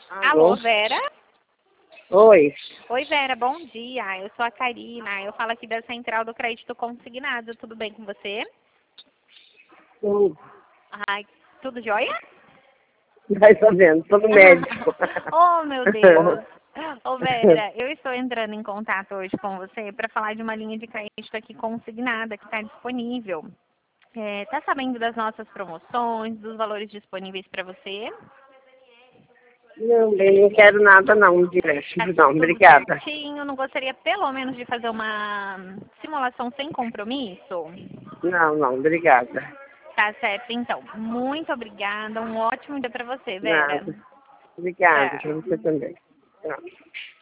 Alô, Vera? Oi. Oi, Vera, bom dia. Eu sou a Karina. Eu falo aqui da Central do Crédito Consignado. Tudo bem com você? Ai, tudo jóia? Mais ou menos, tô no médico. Oh, meu Deus. Ô, Vera, eu estou entrando em contato hoje com você para falar de uma linha de crédito aqui consignada que está disponível. Tá sabendo das nossas promoções, dos valores disponíveis para você? Não, bem, não quero nada não de Tá empréstimo, não, tudo obrigada. certinho? Não gostaria pelo menos de fazer uma simulação sem compromisso? Não, obrigada. Tá certo, então. Muito obrigada. Um ótimo dia para você, Vera. Nada. Obrigada, pra Tchau. você também. Tchau.